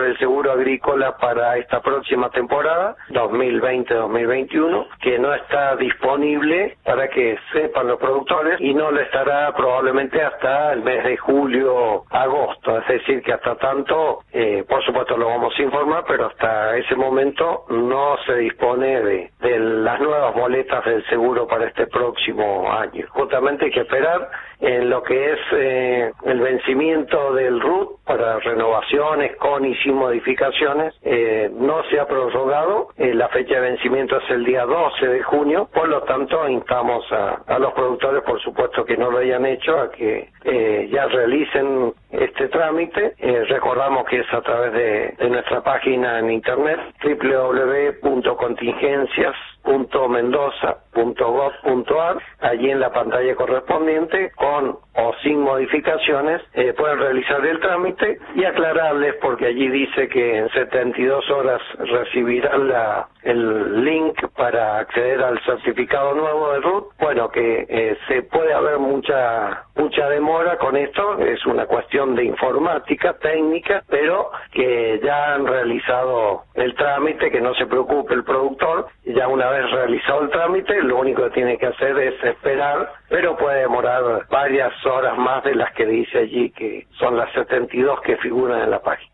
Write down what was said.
sobre el seguro agrícola para esta próxima temporada, 2020-2021, que no está disponible para que sepan los productores y no lo estará probablemente hasta el mes de julio, agosto, es decir que hasta tanto, por supuesto lo vamos a informar, pero hasta ese momento no se dispone de las nuevas boletas del seguro para este próximo año. Justamente hay que esperar en lo que es el vencimiento del RUT para renovaciones con y sin modificaciones. No se ha prorrogado, la fecha de vencimiento es el día 12 de junio, por lo tanto instamos a los productores, por supuesto que no lo hayan hecho, a que ya realicen este trámite. Recordamos que es a través de nuestra página en internet www.contingencias.mendoza.gov.ar. Allí en la pantalla correspondiente, con o sin modificaciones, pueden realizar el trámite y aclararles, porque allí dice que en 72 horas recibirán el link para acceder al certificado nuevo de RUT. Bueno, que se puede haber mucha demora con esto, es una cuestión de informática, técnica, pero que ya han realizado el trámite, que no se preocupe el productor, ya una vez realizado el trámite, lo único que tiene que hacer es esperar, pero puede demorar varias horas más de las que dice allí, que son las 72 que figuran en la página.